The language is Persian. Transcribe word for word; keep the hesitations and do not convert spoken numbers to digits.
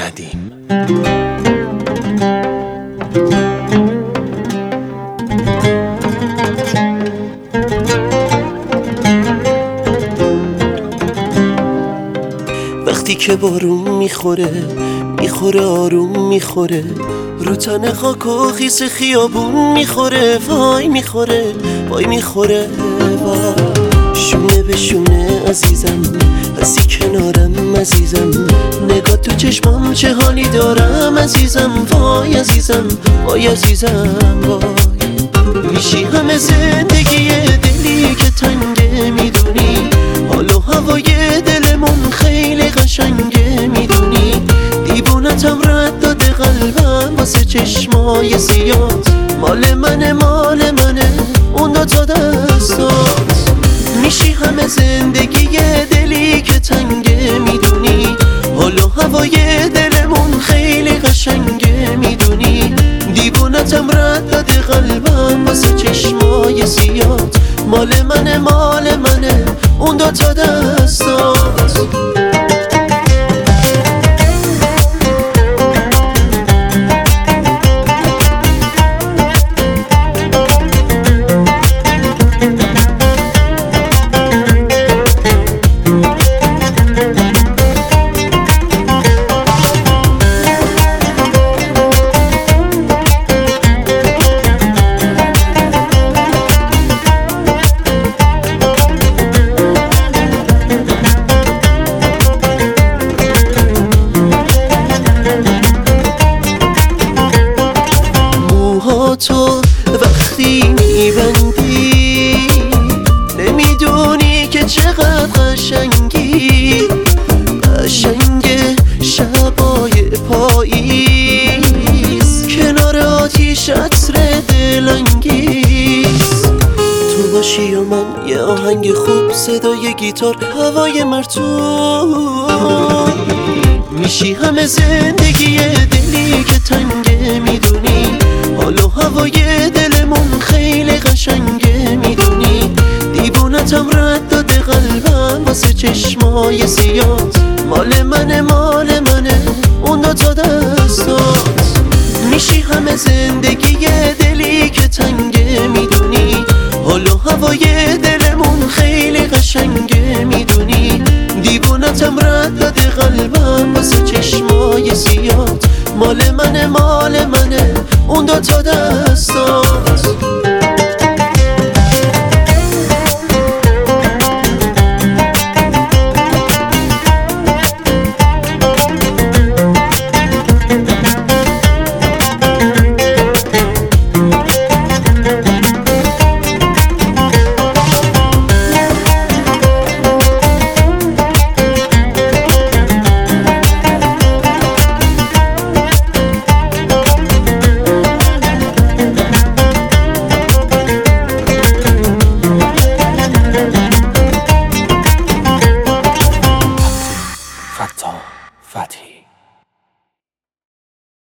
ندیم. وقتی که بارون میخوره میخوره آروم میخوره رو تن خاک و خیس خیابون میخوره، وای میخوره وای میخوره وای. شونه به شونه عزیزم هستی کنارم عزیزم، نگاه تو چشمام چه حالی دارم عزیزم، وای عزیزم وای عزیزم وای. میشی همه زندگی دلی که تنگه میدونی، حال و هوای دلمون خیلی قشنگه میدونی، دیوونتم رد داده قلبم واسه چشمای زیاد، مال منه مال منه اون دوتا دستات. میشی همه زندگی دلی که تنگه میدونی، حال و هوای دلمون خیلی قشنگه میدونی، دیوونتم رد داده قلبم واسه چشمای زیاد، مال منه مال منه اون دوتا دستات. تو وقتی میبندی نمیدونی که چقدر قشنگی، قشنگ شبای پاییز کنار آتیش عطر دلانگیز، تو باشی و من یه آهنگ خوب، صدای گیتار، هوای مرطوب. میشی همه زندگی دلی که تنگه میدونی، حال و هوای دلمون خیلی قشنگه میدونی، دیوونتم رد داده قلبم واسه چشمای زیاد، مال منه مال منه اون دوتا دستات. میشی همه زندگی دلی که تنگه میدونی، حال و هوای دلمون خیلی قشنگه میدونی، دیوونتم رد داده قلبم واسه چشمای زیاد، مال منه مال منه اون دوتا دستات.